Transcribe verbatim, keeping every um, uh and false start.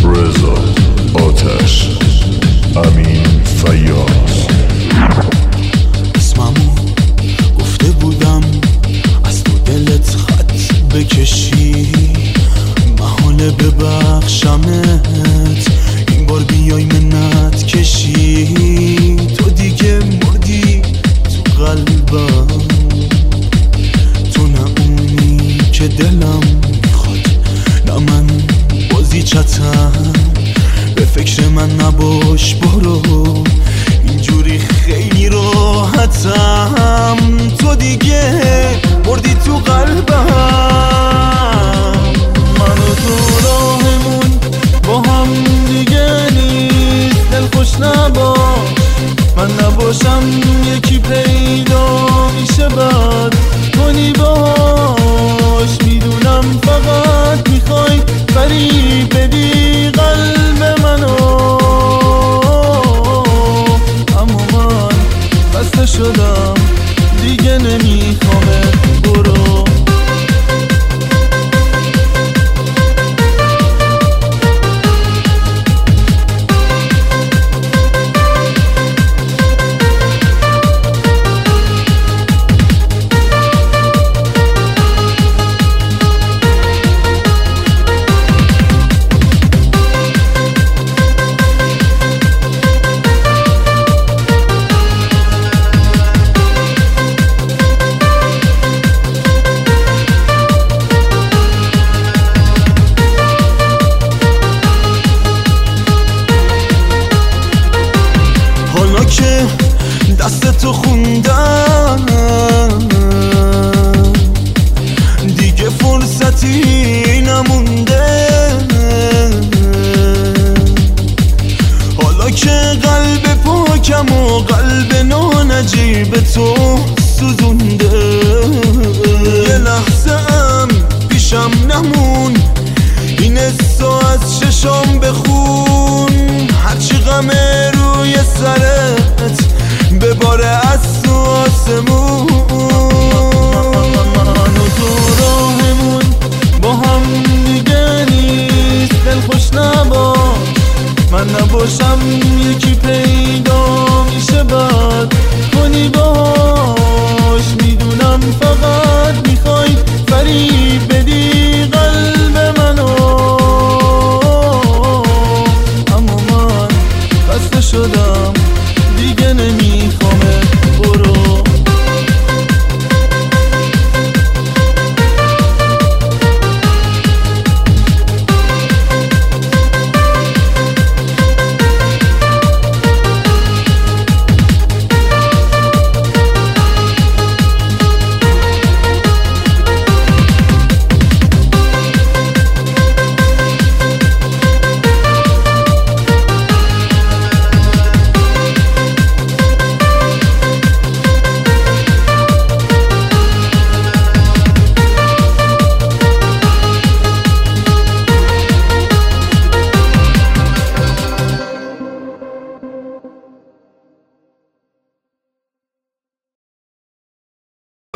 رضا آتش، امین فیاض. اسممو گفته بودم از تو دلت خط بکشی، محاله ببخشمت این بار بیای منت کشی. تو دیگه مردی تو قلبم، تو نه اونی که دلم میخواد، نه من بازی چتم. به فکر من نباش برو، اینجوری خیلی راحتم. تو دیگه مردی تو قلبم، من و تو راهمون با هم دیگه نیست. دل خوش نباش من نباشم، یکی پیدا میشه بعد کنی باش. میدونم فقط میخوای فریب بدی قلب منو، اما من بسته شدم دیگه نمیخوامت. برو که دست تو خوندم، دیگه فرصتی نمونده. حالا که قلب پاکم و قلب نانجیب تو سوزونده، یه لحظه ام پیشم نمون، این حسو از چشام بخون. هرچی غم روی سرت بباره از تو آسمون، من و تو راهمون با هم دیگه نیست. دل خوش نباش من نباشم، یکی پی